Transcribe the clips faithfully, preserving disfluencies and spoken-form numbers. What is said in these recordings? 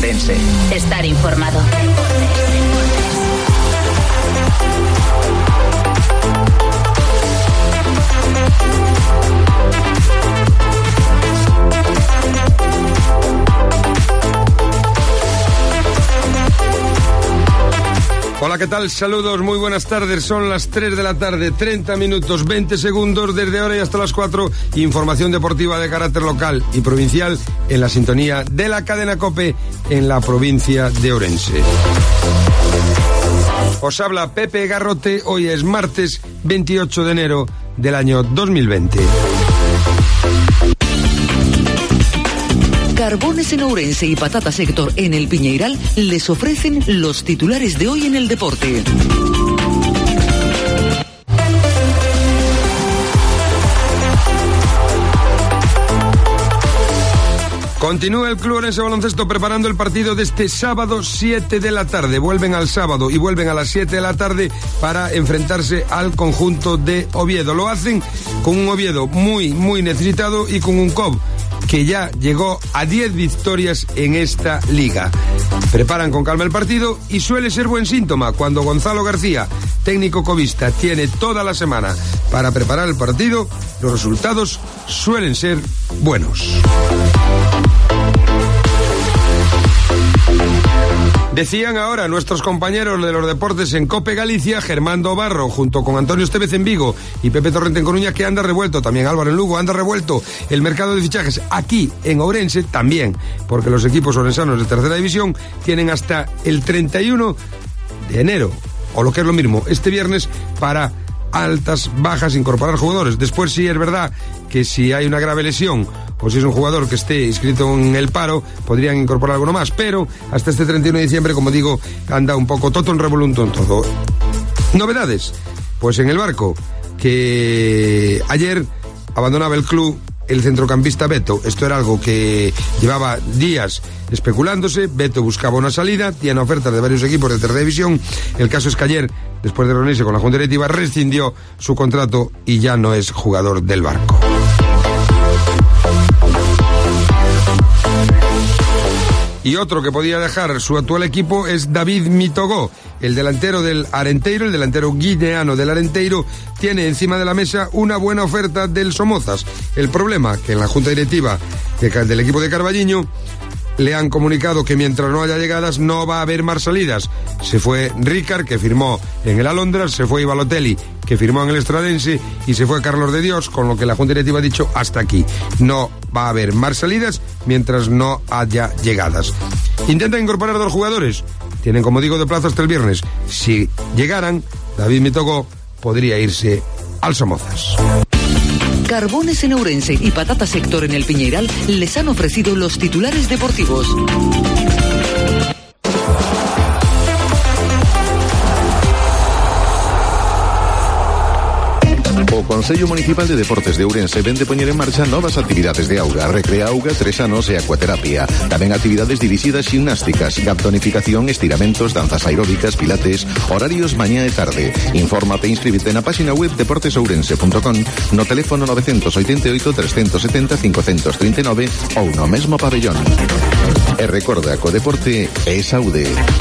Ourense. Estar informado. Hola, ¿qué tal? Saludos, muy buenas tardes. Son las tres de la tarde, treinta minutos, veinte segundos desde ahora y hasta las cuatro. Información deportiva de carácter local y provincial en la sintonía de la cadena COPE en la provincia de Ourense. Os habla Pepe Garrote. Hoy es martes veintiocho de enero del año dos mil veinte. Carbones en Ourense y Patatas Héctor en el Piñeiral les ofrecen los titulares de hoy en el deporte. Continúa el Club Ourense Baloncesto preparando el partido de este sábado siete de la tarde. Vuelven al sábado y vuelven a las siete de la tarde para enfrentarse al conjunto de Oviedo. Lo hacen con un Oviedo muy, muy necesitado y con un C O B que ya llegó a diez victorias en esta liga. Preparan con calma el partido y suele ser buen síntoma cuando Gonzalo García, técnico cobista, tiene toda la semana para preparar el partido. Los resultados suelen ser buenos. Decían ahora nuestros compañeros de los deportes en COPE Galicia, Germando Barro, junto con Antonio Estevez en Vigo y Pepe Torrente en Coruña, que anda revuelto, también Álvaro en Lugo, anda revuelto el mercado de fichajes aquí en Ourense también, porque los equipos ourensanos de tercera división tienen hasta el treinta y uno de enero, o lo que es lo mismo, este viernes, para altas, bajas, incorporar jugadores. Después sí es verdad que si hay una grave lesión o si es un jugador que esté inscrito en el paro, podrían incorporar alguno más, pero hasta este treinta y uno de diciembre, como digo, anda un poco toto en revoluto en todo. Novedades, pues en el Barco, que ayer abandonaba el club el centrocampista Beto. Esto era algo que llevaba días especulándose. Beto buscaba una salida, tiene ofertas de varios equipos de tercera división. El caso es que ayer, después de reunirse con la Junta Directiva, rescindió su contrato y ya no es jugador del Barco. Y otro que podía dejar su actual equipo es David Mitogó, el delantero del Arenteiro, el delantero guineano del Arenteiro, tiene encima de la mesa una buena oferta del Somozas. El problema, que en la Junta Directiva del equipo de Carballiño le han comunicado que mientras no haya llegadas no va a haber más salidas. Se fue Ricard, que firmó en el Alondras, se fue Balotelli, que firmó en el Estradense, y se fue Carlos de Dios, con lo que la Junta Directiva ha dicho hasta aquí. No va a haber más salidas mientras no haya llegadas. Intentan incorporar dos jugadores. Tienen, como digo, de plazo hasta el viernes. Si llegaran, David Mitogó podría irse al Somozas. Carbones en Ourense y Patatas Héctor en el Piñeiral les han ofrecido los titulares deportivos. O Consello Municipal de Deportes de Ourense vende poñer en marcha novas actividades de auga, recrea auga, tres anos e acuaterapia. Tamén actividades dirixidas ximnásticas, gaptonificación, estiramentos, danzas aeróbicas, pilates, horarios mañá e tarde. Infórmate e inscríbete na página web deportes ourense punto com, no teléfono nove oito oito, tres sete cero, cinco tres nove ou no mesmo pabellón. E recorda que o deporte é saúde.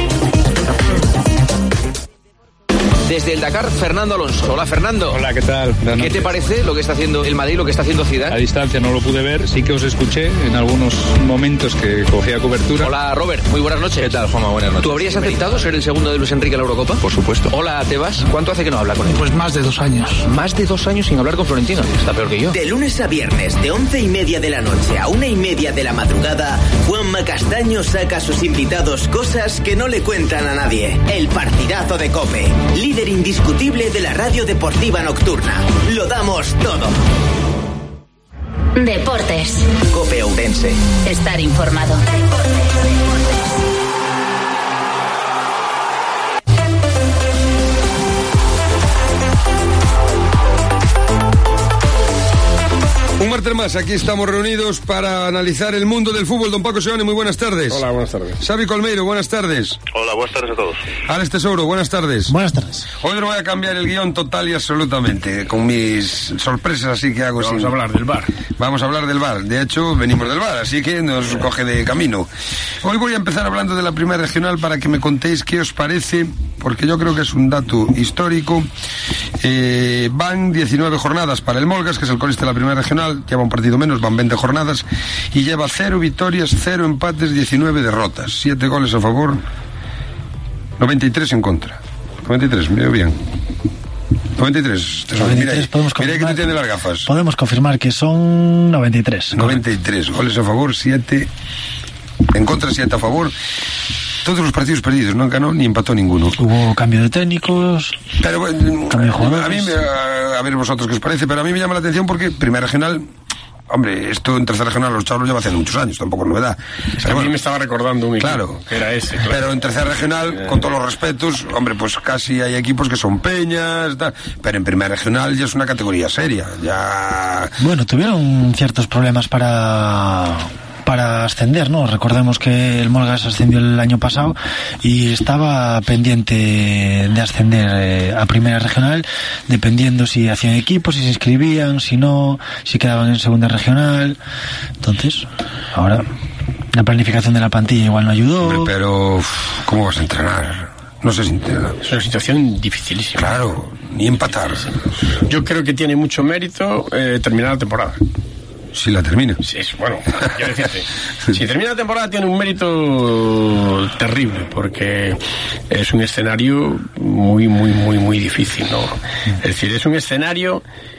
Desde el Dakar, Fernando Alonso. Hola, Fernando. Hola, ¿qué tal? Buenas ¿Qué noches. te parece lo que está haciendo el Madrid, lo que está haciendo Zidane? A distancia no lo pude ver, sí que os escuché en algunos momentos que cogía cobertura. Hola, Robert. Muy buenas noches. ¿Qué tal, Juanma? Buenas noches. ¿Tú habrías aceptado ser el segundo de Luis Enrique en la Eurocopa? Por supuesto. Hola, Tebas. ¿Cuánto hace que no habla con él? Pues más de dos años. Más de dos años sin hablar con Florentino. Está peor que yo. De lunes a viernes, de once y media de la noche a una y media de la madrugada, Juanma Castaño saca a sus invitados cosas que no le cuentan a nadie. El partidazo de COPE, líder indiscutible de la radio deportiva nocturna. Lo damos todo. Deportes. COPE Ourense. Estar informado. Un martes más, aquí estamos reunidos para analizar el mundo del fútbol. Don Paco Seoane, muy buenas tardes. Hola, buenas tardes. Xavi Colmeiro, buenas tardes. Hola, buenas tardes a todos. Alex Tesoro, buenas tardes. Buenas tardes. Hoy no voy a cambiar el guión total y absolutamente, con mis sorpresas así que hago. Vamos sin... a hablar del V A R. Vamos a hablar del V A R. De hecho, venimos del V A R, así que nos coge de camino. Hoy voy a empezar hablando de la primera regional para que me contéis qué os parece, porque yo creo que es un dato histórico. Eh, van diecinueve jornadas para el Molgas, que es el colista de la primera regional, lleva un partido menos, van veinte jornadas, y lleva cero victorias, cero empates, diecinueve derrotas, siete goles a favor, noventa y tres en contra. noventa y tres, mira bien. noventa y tres. noventa y tres mira, podemos mira confirmar, que tú tienes las gafas. Podemos confirmar que son noventa y tres. noventa y tres goles a favor, siete en contra, siete a favor. Todos los partidos perdidos, no ganó ni empató ninguno. Hubo cambio de técnicos, pero bueno, cambio de jugadores. A mí, a, a ver vosotros qué os parece, pero a mí me llama la atención porque primera regional, hombre, esto en tercera regional los chavos lo lleva haciendo muchos años, tampoco es novedad. Es que a bueno, mí me estaba recordando un equipo, claro, que era ese. Claro. Pero en tercera regional, eh... con todos los respetos, hombre, pues casi hay equipos que son peñas, tal, pero en primera regional ya es una categoría seria, ya... Bueno, tuvieron ciertos problemas para... para ascender, ¿no? Recordemos que el Molgas ascendió el año pasado y estaba pendiente de ascender eh, a primera regional, dependiendo si hacían equipos, si se inscribían, si no, si quedaban en segunda regional. Entonces, ahora la planificación de la plantilla igual no ayudó. Hombre, pero ¿cómo vas a entrenar? No sé si entrenar. Es una situación dificilísima. Claro, ni empatar. Yo creo que tiene mucho mérito eh, terminar la temporada. Si la termina. Sí, es, bueno, quiero decirte, si termina la temporada tiene un mérito terrible, porque es un escenario muy, muy, muy, muy difícil, ¿no? Es decir, es un escenario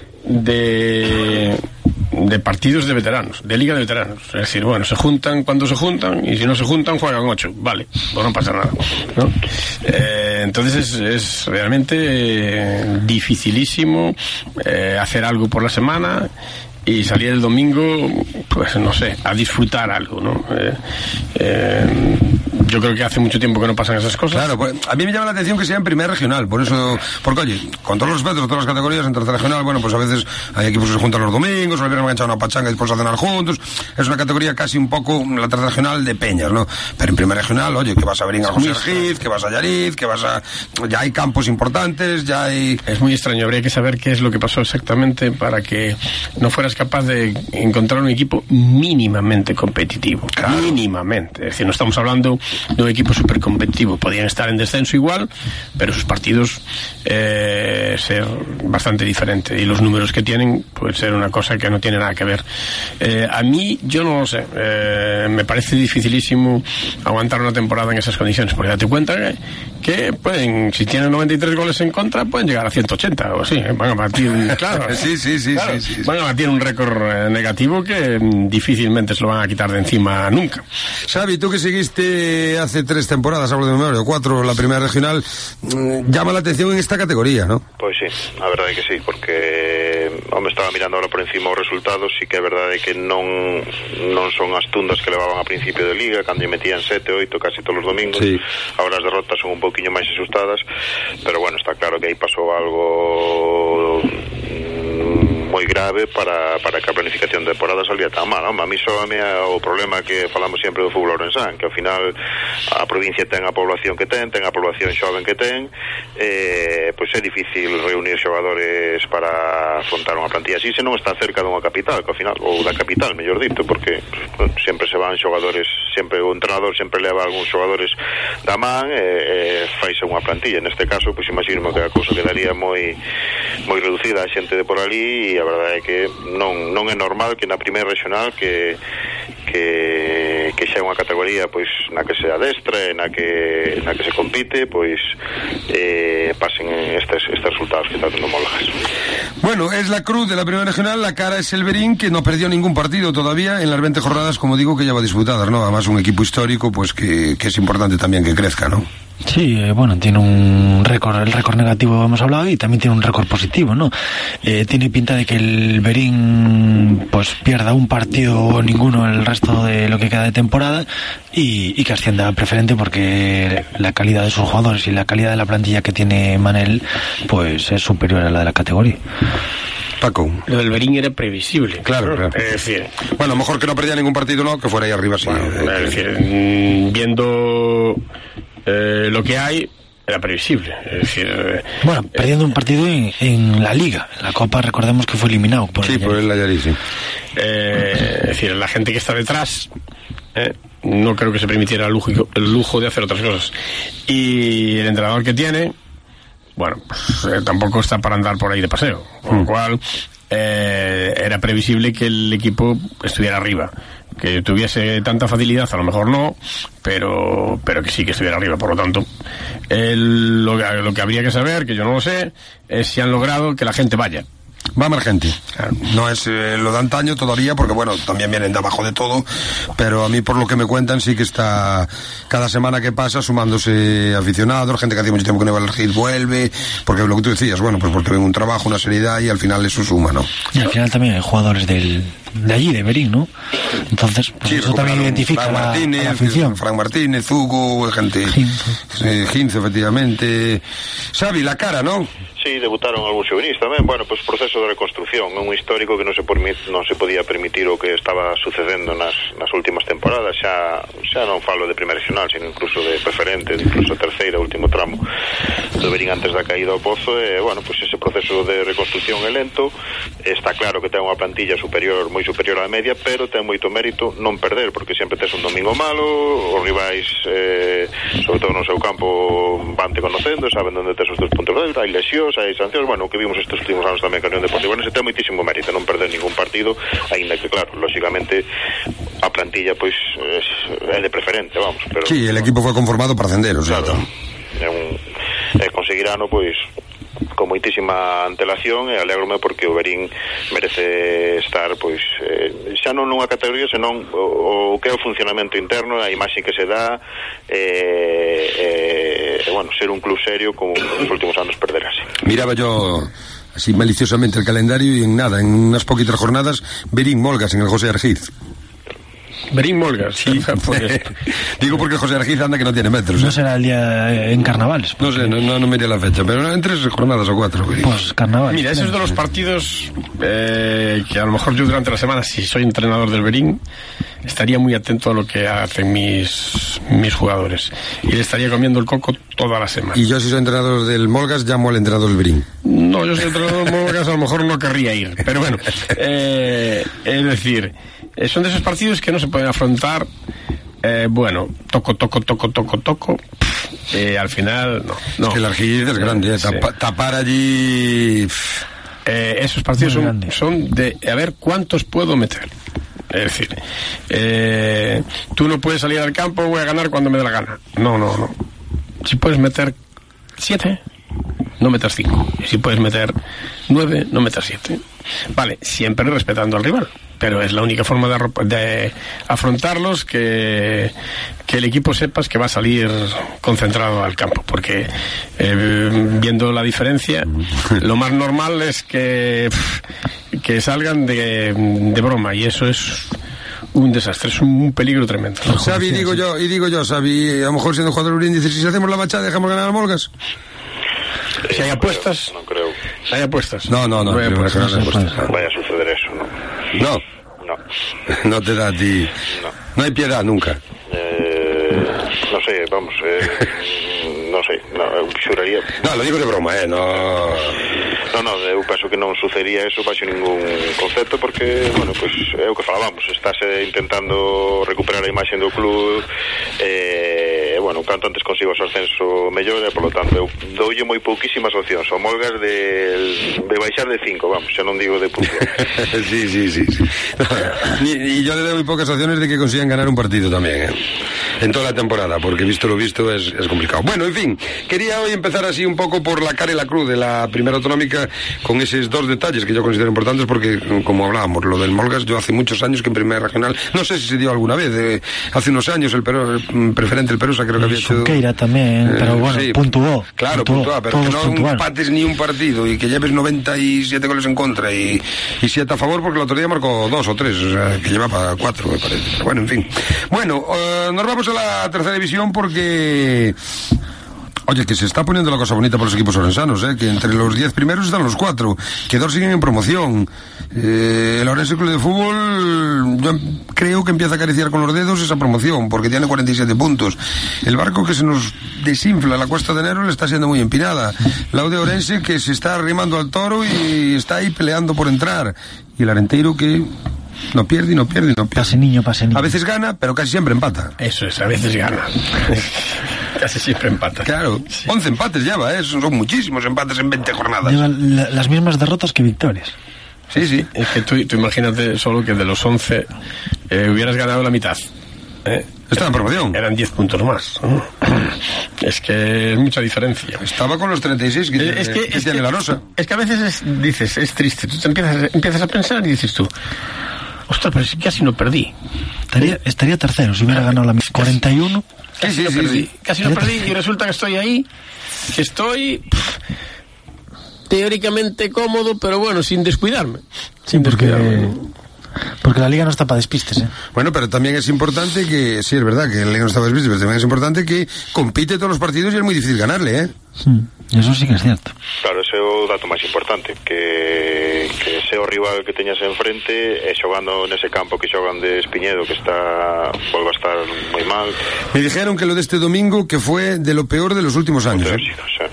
de... de partidos de veteranos, de liga de veteranos. Es decir, bueno, se juntan cuando se juntan y si no se juntan juegan ocho, vale, pues no pasa nada, ¿no? Eh, entonces es, es realmente eh, dificilísimo eh, hacer algo por la semana y salir el domingo, pues no sé, a disfrutar algo, ¿no? Eh, eh, yo creo que hace mucho tiempo que no pasan esas cosas. Claro, pues a mí me llama la atención que sea en primera regional, por eso, porque oye, con todos los respetos de todas las categorías, en tercera regional, bueno, pues a veces hay equipos que se juntan los domingos, o le vienen a echar una pachanga y después a cenar juntos, es una categoría casi un poco, la tercera regional de peñas, ¿no? Pero en primera regional, oye, que vas a venir a José Argiz, que vas a Yariz, que vas a... ya hay campos importantes, ya hay... Es muy extraño, habría que saber qué es lo que pasó exactamente para que no fueras capaz de encontrar un equipo mínimamente competitivo. Claro. Mínimamente. Es decir, no estamos hablando de un equipo súper competitivo. Podían estar en descenso igual, pero sus partidos eh, ser bastante diferentes. Y los números que tienen pueden ser una cosa que no tiene nada que ver. Eh, a mí, yo no lo sé. Eh, me parece dificilísimo aguantar una temporada en esas condiciones, porque date cuenta que, que pueden, si tienen noventa y tres goles en contra, pueden llegar a ciento ochenta o así. Van a batir, claro. sí, sí, sí, claro, sí, sí, sí. Van a batir un récord negativo que difícilmente se lo van a quitar de encima nunca. Xavi, tú que seguiste hace tres temporadas, hablo de memoria, cuatro, la primera regional, llama la atención en esta categoría, ¿no? Pois sí, a verdade é que sí, porque home, estaba mirando ahora por encima os resultados, sí que é verdade que non non son as tundas que levaban a principio de liga, cando metían sete, oito casi todos os domingos. Sí. Ahora as derrotas son un pouquiño máis asustadas, pero bueno, está claro que aí pasou algo moi grave para, para que a planificación de temporada salía tan mal, non? A mí só a mí o problema que falamos sempre do fútbol ourensán, que ao final a provincia ten a población que ten, ten a población xoven que ten, eh, pois é difícil reunir xogadores para afrontar unha plantilla así se non está cerca dunha capital, que ao final, ou da capital, mellor dito, porque bueno, sempre se van xogadores, sempre o entrenador sempre leva algúns xogadores da man e, e faise unha plantilla. Neste caso, pois imagino que a cousa quedaría moi moi reducida a xente de por ali, e a verdade é que non, non é normal que na primeira regional que que, que xa é unha categoría pois na que se adestra, na que na que se compite, pois eh, pasen estes, estes resultados que está tendo Molgas. Bueno, es la cruz de la primera regional, la cara es el Berín, que no perdió ningún partido todavía en las veinte jornadas, como digo, que lleva disputadas, ¿no? Además un equipo histórico, pues que, que es importante también que crezca, ¿no? Sí, eh, bueno, tiene un récord, el récord negativo hemos hablado, y también tiene un récord positivo, ¿no? Eh, tiene pinta de que el Berín pues pierda un partido o ninguno el resto de lo que queda de temporada y, y que ascienda a preferente, porque la calidad de sus jugadores y la calidad de la plantilla que tiene Manel pues es superior a la de la categoría. Paco. Lo del Berín era previsible. Claro, claro. Es decir... Bueno, a lo mejor que no perdía ningún partido, no, que fuera ahí arriba, sí. Bueno, es decir, viendo eh, lo que hay, era previsible. Es decir... Eh, bueno, perdiendo un partido en, en la Liga. En la Copa, recordemos que fue eliminado por sí, el por el Nayarit, sí. Eh, es decir, la gente que está detrás... Eh, no creo que se permitiera el lujo, el lujo de hacer otras cosas. Y el entrenador que tiene... Bueno, pues, eh, tampoco está para andar por ahí de paseo, con lo cual eh, era previsible que el equipo estuviera arriba, que tuviese tanta facilidad, a lo mejor no, pero pero que sí que estuviera arriba. Por lo tanto, el, lo, lo que habría que saber, que yo no lo sé, es si han logrado que la gente vaya. Va más gente. No es eh, lo de antaño todavía, porque bueno, también vienen de abajo de todo, pero a mí por lo que me cuentan sí que está cada semana que pasa sumándose aficionados, gente que hace mucho tiempo que no iba al Hit vuelve, porque lo que tú decías, bueno, pues porque ven un trabajo, una seriedad y al final eso suma, ¿no? Y al final también hay jugadores del, de allí, de Berín, ¿no? Entonces, pues sí, eso también identifica Frank la, Martínez, la afición. Frank Martínez, Hugo, gente... Eh, Ginzo, efectivamente. Xavi, la cara, ¿no? Sí, debutaron algúns xuvenis tamén. Bueno, pois pues, proceso de reconstrucción, un histórico que non se, permit, non se podía permitir o que estaba sucedendo nas, nas últimas temporadas. Xa, xa non falo de primeira regional, sino incluso de preferente, incluso terceira, último tramo do Berín antes da caída ao pozo. E, bueno, pois pues ese proceso de reconstrucción é lento. Está claro que ten unha plantilla superior, moi superior á media, pero ten moito mérito non perder, porque sempre tes un domingo malo, os rivais, eh, sobre todo no seu campo, van te conocendo, saben onde tes os teus puntos de hai lesións, hai sancións, bueno, o que vimos estes últimos anos tamén que a Unión Deportiva Orense ten moitísimo mérito non perder ningún partido, aínda que claro, lógicamente a plantilla pois é, é de preferente, vamos, pero sí, el equipo foi conformado para ascender, o sea, claro, é un é conseguirano pois con moitísima antelación e alégrome porque o Berín merece estar pois eh, xa non nunha categoría senón o, o que é o funcionamento interno, a imaxe que se dá e eh, eh, bueno, ser un club serio como nos últimos anos perder así. Miraba yo así maliciosamente el calendario y en nada, en unas poquitas jornadas Berín Molgas en el José Argiz. Berín Molgas, sí. Pues, digo porque José Argiz anda que no tiene metros. No ¿eh? será el día en carnavales. No sé, no, no, no miré la fecha, pero en tres jornadas o cuatro. Berín. Pues carnavales. Mira, esos de los partidos eh, que a lo mejor yo durante la semana, si soy entrenador del Berín, estaría muy atento a lo que hacen mis, mis jugadores. Y le estaría comiendo el coco toda la semana. Y yo, si soy entrenador del Molgas, llamo al entrenador del Berín. No, yo soy entrenador del Molgas, a lo mejor no querría ir. Pero bueno, eh, es decir, son de esos partidos que no se pueden afrontar. Eh, bueno, toco, toco, toco, toco, toco. Eh, al final, no. no. Es que el Argiz es grande, ¿eh? Tapa, sí. Tapar allí. Eh, esos partidos son, son de a ver cuántos puedo meter. Es decir, eh, tú no puedes salir al campo, voy a ganar cuando me dé la gana. No, no, no. Si puedes meter siete, no metas cinco. Y si puedes meter nueve, no metas siete. Vale, siempre respetando al rival. Pero es la única forma de, de afrontarlos, que, que el equipo sepas que va a salir concentrado al campo. Porque eh, viendo la diferencia, lo más normal es que, que salgan de, de broma. Y eso es un desastre, es un peligro tremendo. Xavi, digo yo, y digo yo, Xavi, a lo mejor siendo jugador del Berín, dices, si hacemos la bachada, dejamos ganar a Molgas. Si hay apuestas, no creo. Hay apuestas. No, no, no. no hay apuestas. No apuestas. Vaya a suceder eso, ¿no? No. No. No te da a ti. No. No hay piedad nunca. Eh, no sé, vamos. Eh, no sé. No, xuraría. No, lo digo de broma, eh. No. No, no, eu penso que non sucedería eso baixo ningún concepto, porque, bueno, pois pues, é o que falábamos, estás intentando recuperar a imaxe do club, e, eh, bueno, canto antes consigo o ascenso mellor, e, por lo tanto, eu doulle moi pouquísimas opcións, o Molgas de, de baixar de cinco, vamos, xa non digo de punto. sí, sí, sí. sí. y, y yo le doy muy pocas opciones de que consigan ganar un partido también, ¿eh? En toda la temporada, porque visto lo visto es, es complicado. Bueno, en fin, quería hoy empezar así un poco por la cara y la cruz de la primera autonómica, con esos dos detalles que yo considero importantes, porque como hablábamos, lo del Molgas, yo hace muchos años que en primera regional, no sé si se dio alguna vez, eh, hace unos años el, Perú, el preferente el Perusa creo que había hecho Junqueira también, eh, pero bueno, sí, puntuó claro, puntuó, pero que no puntual. Empates ni un partido y que lleves noventa y siete goles en contra y, y siete a favor, porque el otro día marcó dos o tres, o sea, que llevaba cuatro me parece, pero bueno, en fin. Bueno, uh, nos vamos a la tercera división, porque Oye, que se está poniendo la cosa bonita por los equipos orensanos, ¿eh? Que entre los diez primeros están los cuatro, que dos siguen en promoción. Eh, el Orense Club de Fútbol, yo creo que empieza a acariciar con los dedos esa promoción, porque tiene cuarenta y siete puntos. El barco que se nos desinfla la Cuesta de Enero le está siendo muy empinada. La U de Orense que se está arrimando al toro y está ahí peleando por entrar. Y el Arenteiro que no pierde y no pierde y no pierde. Pase niño, pase niño. A veces gana, pero casi siempre empata. Eso es, a veces gana. Casi siempre empata. Claro, sí. once empates lleva, ¿eh? Son muchísimos empates en veinte jornadas. Lleva la, las mismas derrotas que victorias. Sí, sí. Es que tú, tú imagínate solo que de los once eh, hubieras ganado la mitad. ¿eh? Está en promoción. Eran diez puntos más. Es que es mucha diferencia. Estaba con los treinta y seis que, es que, que es tiene que, la Rosa. Es que a veces es, dices, es triste. Tú te empiezas, empiezas a pensar y dices tú, ostras, pero si casi no perdí. Estaría, estaría tercero si hubiera ganado la mitad. cuarenta y uno. Casi sí, no sí, perdí. Sí. Casi no perdí y resulta que estoy ahí. Que estoy pff, teóricamente cómodo, pero bueno, sin descuidarme. Sin descuidarme. Porque la liga no está para despistes, ¿eh? Bueno, pero también es importante que, sí, es verdad que la liga no está para despistes, pero también es importante que compite todos los partidos y es muy difícil ganarle, ¿eh? Sí, eso sí que es cierto. Claro, ese é o dato máis importante, que, que ese o rival que teñas enfrente e xogando nese campo que xogan de Espiñedo, que está, volva a estar moi mal. Me dijeron que lo de este domingo que fue de lo peor de los últimos años, ¿eh? O sea,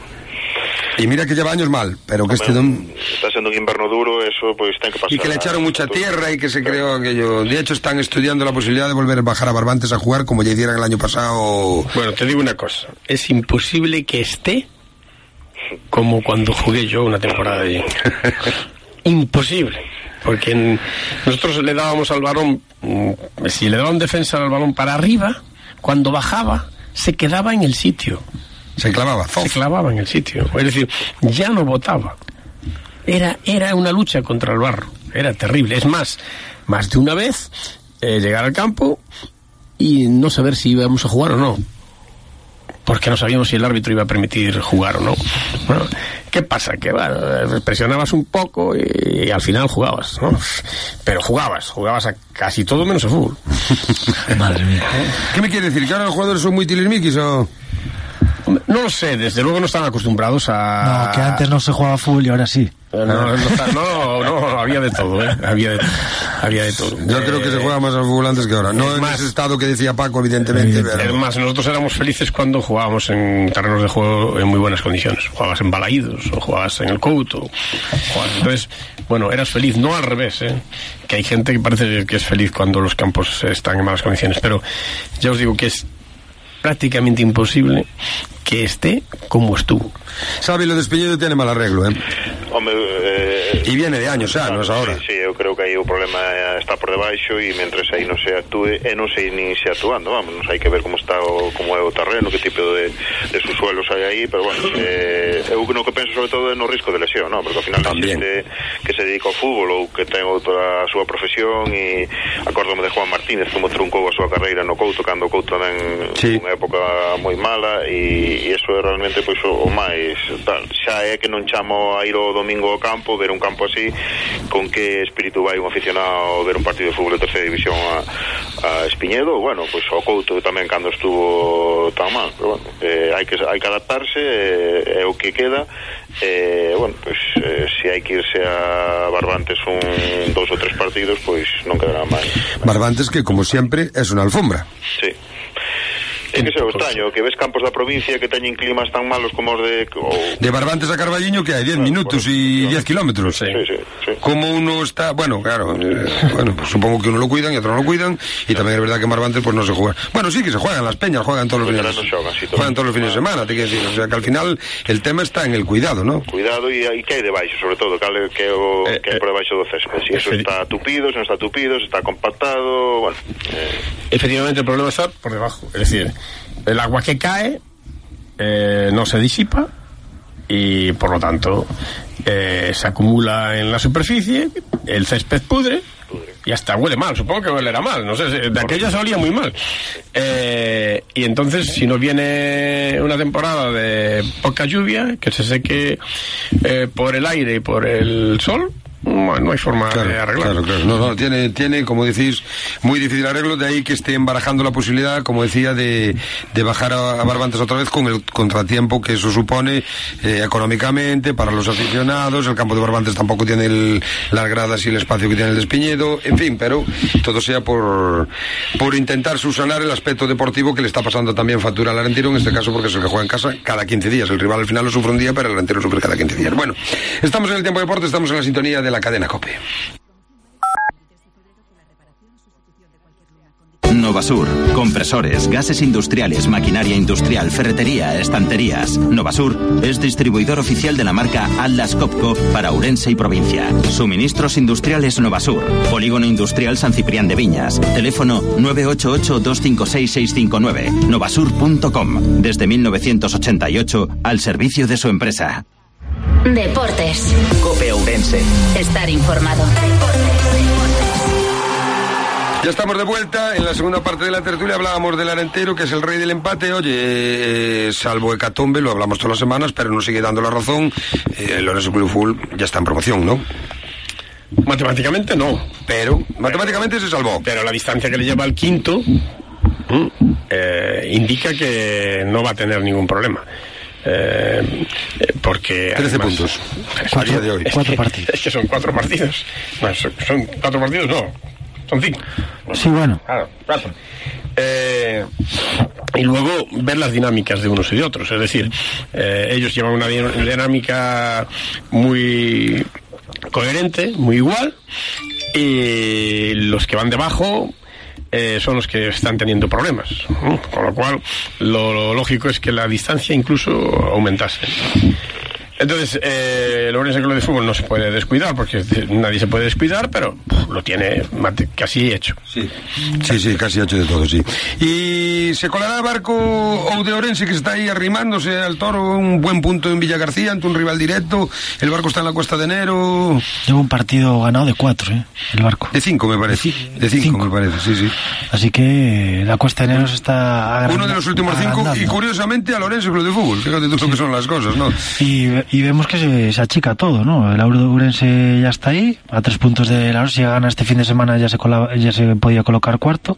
y mira que lleva años mal, pero que este dom... está siendo un invierno duro, eso pues ten que pasar. Y que le echaron mucha tierra y que se creó aquello. De hecho están estudiando la posibilidad de volver a bajar a Barbantes a jugar como ya hicieron el año pasado. Bueno, te digo una cosa, es imposible que esté como cuando jugué yo una temporada allí. Imposible. Porque en... nosotros le dábamos al balón, si le daban defensa al balón para arriba, cuando bajaba se quedaba en el sitio. Se clavaba, se clavaba en el sitio. Es decir, ya no botaba. Era, era una lucha contra el barro. Era terrible. Es más, más de una vez eh, llegar al campo y no saber si íbamos a jugar o no. Porque no sabíamos si el árbitro iba a permitir jugar o no. Bueno, ¿qué pasa? Que bueno, presionabas un poco y, y al final jugabas, ¿no? Pero jugabas, jugabas a casi todo menos a fútbol. Madre mía. ¿Qué me quiere decir? ¿Que ahora los jugadores son muy tilismiquis o...? No lo sé, desde luego no están acostumbrados a... No, que antes no se jugaba fútbol y ahora sí. No, no, no, no, no había de todo, ¿eh? Había de, había de todo. Yo eh, creo que se juega más al fútbol antes que ahora. No en más, ese estado que decía Paco, evidentemente. Eh, pero... Es más, nosotros éramos felices cuando jugábamos en terrenos de juego en muy buenas condiciones. Jugabas en Balaídos o jugabas en el Couto. Jugabas... Entonces, bueno, eras feliz, no al revés, ¿eh? Que hay gente que parece que es feliz cuando los campos están en malas condiciones. Pero ya os digo que es prácticamente imposible que esté como estuvo. Sabe, lo de Espiñedo tiene mal arreglo, ¿eh? Hombre, eh... y viene de años xa, non é agora. Sí, sí, eu creo que aí o problema está por debaixo e mentres aí non se actúe, e non sei nin se actuando, vamos, non sei que ver como está o, como é o terreno, que tipo de, de subsuelos hai aí, pero bueno, eh, eu no que penso sobre todo é no risco de lesión, ¿no? Porque ao final a xente que se dedica ao fútbol ou que ten outra a súa profesión, e acórdome de Juan Martínez como truncou a súa carreira no Couto, cando o Couto tamén sí. Unha época moi mala, e, e iso é realmente pois o, o máis tal. Xa é que non chamo a ir o domingo ao campo, ver un campo así, con que espírito vai un aficionado ver un partido de fútbol de terceira división a, a Espiñedo. Bueno, pois ao Couto tamén cando estuvo tan mal, pero bueno, eh, hai que hai que adaptarse, é eh, o que queda. Eh, bueno, pois eh, se hai que irse a Barbantes un dos ou tres partidos, pois non quedará máis. Barbantes que como sempre é unha alfombra. Sí. É que é o extraño, que ves campos da provincia que teñen climas tan malos como os de... O... De Barbantes a Carballiño que hai diez minutos e diez kilómetros. Sí, sí, sí. Como uno está... Bueno, claro, eh, bueno, pues supongo que uno lo cuidan y otro no lo cuidan, y también es verdad que en Barbantes pues no se juega. Bueno, sí que se juegan las peñas, juegan todos los fines, no xogan, sí, juegan todos los fines de semana, te quiero decir. O sea que al final el tema está en el cuidado, ¿no? Cuidado e, e que hai debaixo, sobre todo, que é o eh, que hai por debaixo do césped. Si eso está tupido, si non está tupido, si está compactado, bueno... Eh. Efectivamente, el problema está por debajo, es decir... El agua que cae eh, no se disipa y por lo tanto eh, se acumula en la superficie, el césped pudre y hasta huele mal, supongo que huele mal, no sé, de aquella se olía muy mal. Eh, y entonces si no viene una temporada de poca lluvia, que se seque eh, por el aire y por el sol, no, no hay forma claro, de arreglarlo. Claro, claro. No, no, tiene, tiene, como decís, muy difícil arreglo, de ahí que estén barajando la posibilidad, como decía, de, de bajar a, a Barbantes otra vez con el contratiempo que eso supone eh, económicamente para los aficionados. El campo de Barbantes tampoco tiene el, las gradas y el espacio que tiene el de Espiñedo, en fin, pero todo sea por, por intentar subsanar el aspecto deportivo que le está pasando también factura al Arenteiro, en este caso porque es el que juega en casa cada quince días. El rival al final lo sufre un día, pero el Arenteiro sufre cada quince días. Bueno, estamos en el tiempo de deporte, estamos en la sintonía de la cadena COPE. Novasur, compresores, gases industriales, maquinaria industrial, ferretería, estanterías. Novasur es distribuidor oficial de la marca Atlas Copco para Ourense y provincia. Suministros industriales Novasur, Polígono Industrial San Ciprián de Viñas. Teléfono nueve ocho ocho, dos cinco seis, seis cinco nueve. novasur punto com. Desde mil novecientos ochenta y ocho al servicio de su empresa. Deportes. COPE Ourense. Estar informado. Ya estamos de vuelta. En la segunda parte de la tertulia hablábamos del Arenteiro, que es el rey del empate. Oye, eh, salvo Hecatombe, lo hablamos todas las semanas, pero nos sigue dando la razón. Eh, el Ourense Club de Fútbol ya está en promoción, ¿no? Matemáticamente no. Pero, matemáticamente se salvó. Pero la distancia que le lleva al quinto eh, indica que no va a tener ningún problema. Eh, porque trece además, puntos cuatro, día de hoy. cuatro es que, partidos es que son cuatro partidos no, son, son cuatro partidos no son cinco sí bueno claro, cuatro. Eh, y luego ver las dinámicas de unos y de otros, es decir, eh, ellos llevan una dinámica muy coherente, muy igual, y los que van debajo Eh, son los que están teniendo problemas, ¿no? Con lo cual lo, lo lógico es que la distancia incluso aumentase. Entonces, eh, el Ourense Club de Fútbol no se puede descuidar, porque nadie se puede descuidar, pero lo tiene casi hecho. Sí, sí, sí, casi hecho de todo, sí. ¿Y se colará el barco ou de Ourense, que está ahí arrimándose al toro, un buen punto en Villa García, ante un rival directo? El barco está en la Cuesta de Enero. Lleva un partido ganado de cuatro, ¿eh? El barco. De cinco, me parece. De cinco, cinco. me parece, sí, sí. Así que la Cuesta de Enero se está agrandando. Uno de los últimos cinco, agrandando. Y curiosamente al Ourense Club de Fútbol. Fíjate tú sí. Lo que son las cosas, ¿no? Y, y vemos que se, se achica todo, ¿no? El Ourense ya está ahí, a tres puntos de la Rosa. Si gana este fin de semana ya se, colaba, ya se podía colocar cuarto.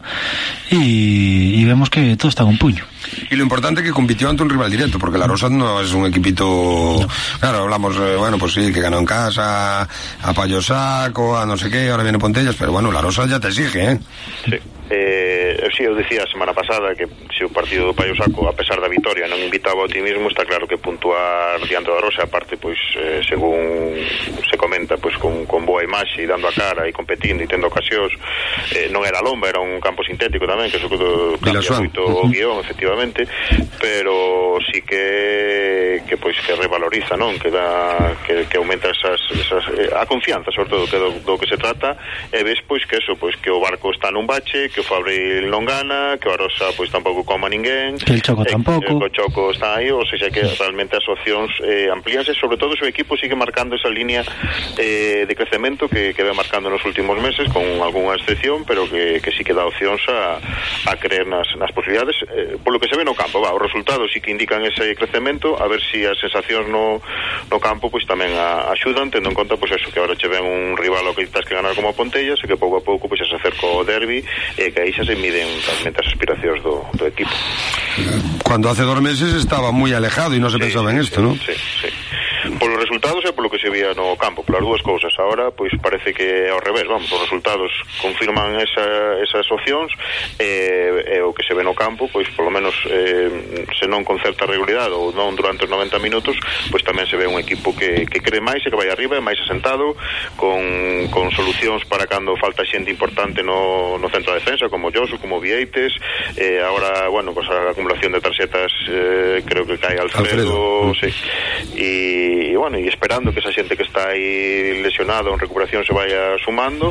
Y, y vemos que todo está en un puño. Y lo importante es que compitió ante un rival directo, porque la Rosa no es un equipito... No. Claro, hablamos, eh, bueno, pues sí, que ganó en casa, a Payosaco, a no sé qué, ahora viene Pontellas, pero bueno, la Rosa ya te exige, ¿eh? Sí. Eh, sí, eu dicía a semana pasada que se o partido do Paio Saco, a pesar da vitoria, non invitaba ao optimismo, está claro que puntuar diante da Rosa, aparte, pois, eh, según se comenta, pois, con, con boa imaxe, dando a cara e competindo e tendo ocasións, eh, non era lomba, era un campo sintético tamén, que eso que cambia moito o guión, efectivamente, pero sí que que pois que revaloriza, non? Que dá, que, que aumenta esas, esas eh, a confianza, sobre todo, que do, do que se trata, e ves, pois, que eso, pois, que o barco está nun bache, que o Fabril non gana, que o Arosa pois tampouco coma ninguén, que el Choco eh, tampouco, que o Choco está aí, ou seja que realmente as opcións eh, amplíanse, sobre todo o seu equipo sigue marcando esa línea eh, de crecemento que, que ve marcando nos últimos meses, con algunha excepción, pero que, que sí que dá opcións a, a creer nas, nas posibilidades, eh, polo que se ve no campo, va, os resultados sí que indican ese crecemento, a ver si as sensacións no, no campo pois tamén a, axudan, tendo en conta pois eso, que agora che ven un rival ao que tens que ganar como a Pontellas, e que pouco a pouco pois se acerca o derbi, e que aí xa se miden realmente as aspiracións do, do equipo. Cuando hace dos meses estaba muy alejado y no se sí, pensaba sí, en esto, sí, ¿no? Sí, sí. Por los resultados e polo que se vía no campo, polas dúas cousas. Ahora, pois parece que é ao revés, vamos, os resultados confirman esa, esas opcións, e, e o que se ve no campo, pois polo menos eh, se non con certa regularidade ou non durante os noventa minutos, pois tamén se ve un equipo que, que cree máis e que vai arriba, máis asentado, con, con solucións para cando falta xente importante no, no centro de defensa, como Josu, como Vieites, eh, agora, bueno, pues a acumulación de tarxetas eh, creo que cae Alfredo, Alfredo. Sí, e, e bueno, e esperando que esa xente que está aí lesionada ou en recuperación se vaya sumando,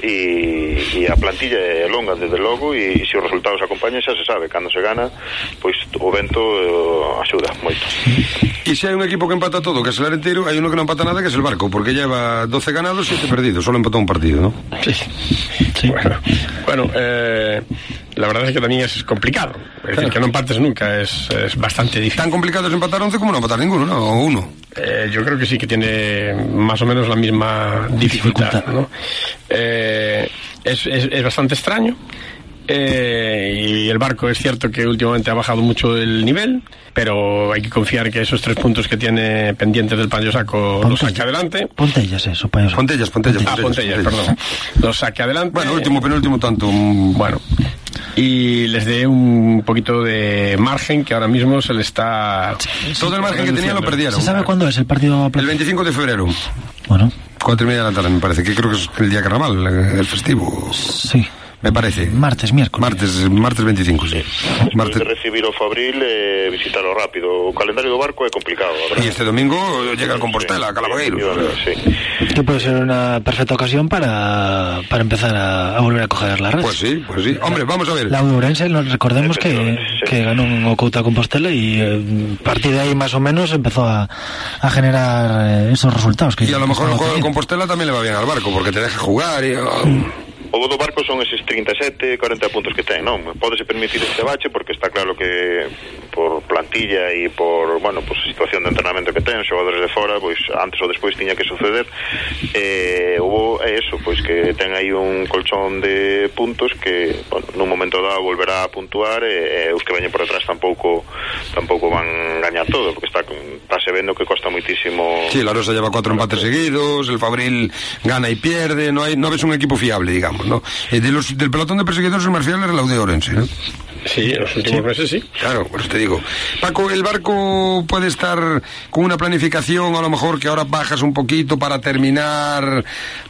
e, e a plantilla é longa desde logo, e, e se os resultados acompañan xa se sabe, cando se gana pois o vento eh, axuda moito. E se hai un equipo que empata todo, que é el Arenteiro, hai uno que non empata nada, que é el Barco, porque lleva doce ganados, siete perdidos, solo empató un partido, ¿no? Sí, sí. Bueno, bueno eh la verdad es que también es complicado. Es decir, claro, que no empates nunca es, es bastante difícil. Tan complicado es empatar once como no empatar ninguno, ¿no? O uno. Eh, yo creo que sí que tiene más o menos la misma dificultad, ¿no? Eh, es, es, es bastante extraño. Eh, y el Barco es cierto que últimamente ha bajado mucho el nivel, pero hay que confiar que esos tres puntos que tiene pendientes del Paño Saco los saque adelante. Pontellas, eso, Paño Saco. Pontellas, Pontellas. Ah, Pontellas, perdón. Los saque adelante. Bueno, último, penúltimo tanto. Bueno. Y les dé un poquito de margen que ahora mismo se le está... Todo el margen que tenían lo perdieron. ¿Se sabe cuándo es el partido? El veinticinco de febrero. Bueno. Cuatro y media de la tarde, me parece, que creo que es el día carnaval, el festivo. Sí. Me parece. Martes, miércoles. Martes, martes veinticinco, sí. Martes. De recibir o Fabril, eh, visitarlo rápido. O calendario do Barco é complicado, ¿verdad? Y este domingo llega a Compostela, sí, Calabogueiro. Sí. Que puede ser una perfecta ocasión para, para empezar a, a volver a coger la red. Pues sí, pues sí. Hombre, vamos a ver. La Ourense, recordemos que, sí, que ganó un Ocouta Compostela y eh, a partir de ahí más o menos empezó a, a generar eh, esos resultados. Que y a lo mejor el juego de Compostela también le va bien al Barco, porque te deja jugar y... Oh. O do Barco son eses treinta e sete, corenta puntos que ten, non? Pódese permitir este bache porque está claro que por plantilla e por, bueno, pues situación de entrenamento que ten, xogadores de fora, pois antes ou despois tiña que suceder. Eh, hubo eso, pois que ten aí un colchón de puntos que, bueno, nun momento dado volverá a puntuar e, e os que veñen por atrás tampouco tampouco van gañar todo, porque está se vendo que costa muitísimo. Sí, la Rosa lleva cuatro empates seguidos, el Fabril gana y pierde, no hay, no ves un equipo fiable, digamos, ¿no? Eh, de los, del pelotón de perseguidores el más fiable era el Laude Ourense, ¿no? Sí, en los últimos sí. meses sí. Claro, pues te digo. Paco, ¿el Barco puede estar con una planificación a lo mejor que ahora bajas un poquito para terminar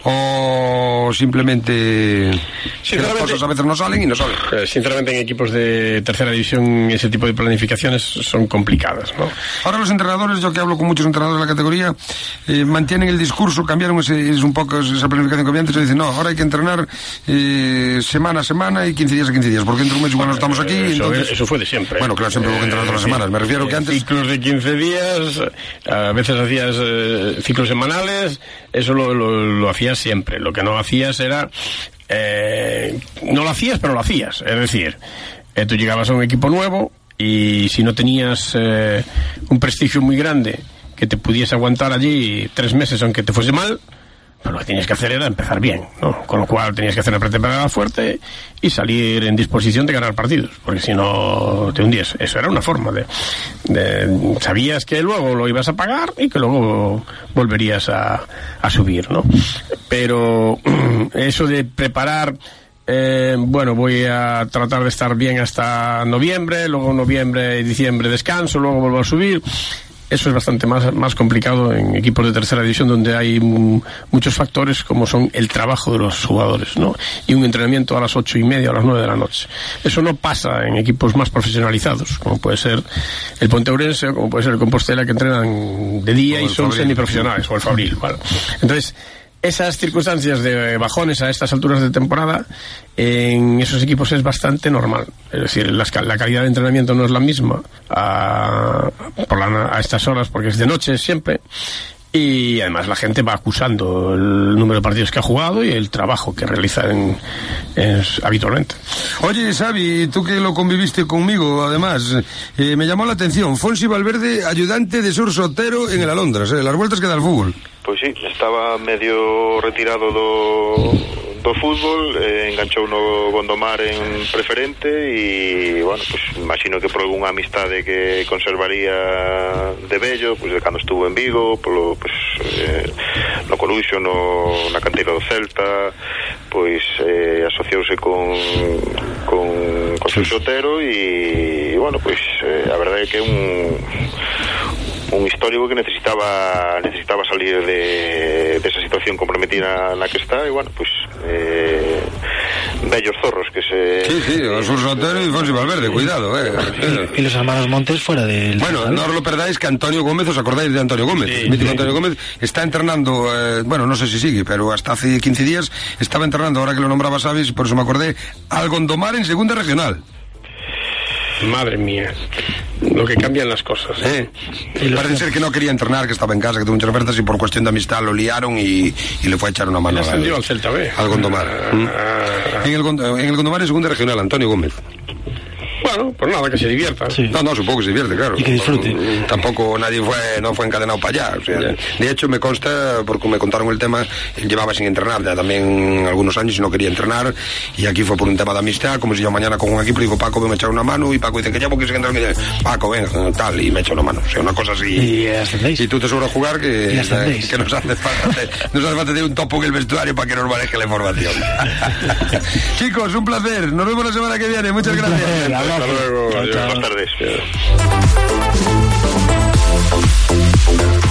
o simplemente que las cosas a veces no salen y no salen? Eh, sinceramente en equipos de tercera división ese tipo de planificaciones son complicadas, ¿no? Ahora los entrenadores, yo que hablo con muchos entrenadores de la categoría, eh, mantienen el discurso, cambiaron ese, es un poco esa planificación que había antes, y dicen, no, ahora hay que entrenar eh, semana a semana y quince días a quince días, porque entre un mes igual no estamos aquí. Eso, entonces... eso fue de siempre. Bueno, claro, siempre hubo que entrenar todas las semanas. Me refiero que antes... Ciclos de quince días, a veces hacías eh, ciclos semanales, eso lo, lo, lo hacías siempre. Lo que no hacías era... Eh, no lo hacías, pero lo hacías. Es decir, eh, tú llegabas a un equipo nuevo y si no tenías eh, un prestigio muy grande que te pudiese aguantar allí tres meses aunque te fuese mal, pero lo que tenías que hacer era empezar bien, ¿no? Con lo cual tenías que hacer una pretemporada fuerte y salir en disposición de ganar partidos, porque si no te hundías. Eso era una forma de, de... Sabías que luego lo ibas a pagar y que luego volverías a, a subir, ¿no? Pero eso de preparar... Eh, bueno, voy a tratar de estar bien hasta noviembre, luego noviembre y diciembre descanso, luego vuelvo a subir... Eso es bastante más, más complicado en equipos de tercera división donde hay m- muchos factores como son el trabajo de los jugadores, ¿no? Y un entrenamiento a las ocho y media o a las nueve de la noche. Eso no pasa en equipos más profesionalizados, como puede ser el Ponte Ourense o como puede ser el Compostela, que entrenan de día y son semiprofesionales, o el Fabril, ¿vale? Entonces, esas circunstancias de bajones a estas alturas de temporada en esos equipos es bastante normal. Es decir, las, la calidad de entrenamiento no es la misma a, por la, a estas horas porque es de noche siempre. Y además la gente va acusando el número de partidos que ha jugado y el trabajo que realizan es, habitualmente. Oye, Xavi, tú que lo conviviste conmigo, además, eh, me llamó la atención. Fonsi Valverde, ayudante de Sur Sotero en el Alondras, eh, las vueltas que da el fútbol. Pois sí, estaba medio retirado do, do fútbol, eh, enganchou no Gondomar en preferente e, bueno, pues imagino que por algunha amistade que conservaría de vello, pues de cando estuvo en Vigo, polo, pues, eh, no Coruxo, no, na canteira do Celta, pois eh, asociouse con con, con Sur Sotero e, bueno, pois eh, a verdade é que é un un histórico que necesitaba necesitaba salir de, de esa situación comprometida na que está e, bueno, pues eh, bellos zorros que se... Sí, sí, Sur Sotero y Fonsi Valverde, cuidado, eh. Y los hermanos Montes fuera del... Bueno, no os lo perdáis que Antonio Gómez, ¿os acordáis de Antonio Gómez? Sí, el mítico sí. Antonio Gómez está entrenando, eh, bueno, no sé si sigue, pero hasta hace quince días estaba entrenando, ahora que lo nombraba Sabis, por eso me acordé, al Gondomar en segunda regional. Madre mía. lo que cambian las cosas. ¿Eh? Parece ser que no quería entrenar, que estaba en casa, que tuvo muchas ofertas y por cuestión de amistad lo liaron y, y le fue a echar una mano. Le ascendió al Celta B. Al Gondomar. Ah, ¿Mm? ah, en, el, en el Gondomar es segunda regional, Antonio Gómez. Bueno, pues nada, que se divierta. Sí. No, no, supongo que se divierte, claro. Y que disfrute. Tampoco nadie fue, no fue encadenado para allá. O sea, de hecho, me consta, porque me contaron el tema, él llevaba sin entrenar ya también algunos años y no quería entrenar. Y aquí fue por un tema de amistad, como si yo mañana con un equipo digo, Paco, ven a echar una mano. Y Paco dice que llevo que se entrar. Que Paco, ven, tal, y me echa una mano. O sea, una cosa así. Y ascendéis. Y tú te sobra jugar que, y que nos hace falta, nos hace falta de un topo en el vestuario para que nos maneje la información. Chicos, un placer. Nos vemos la semana que viene. Muchas un gracias. Placer, hasta luego. Buenas tardes.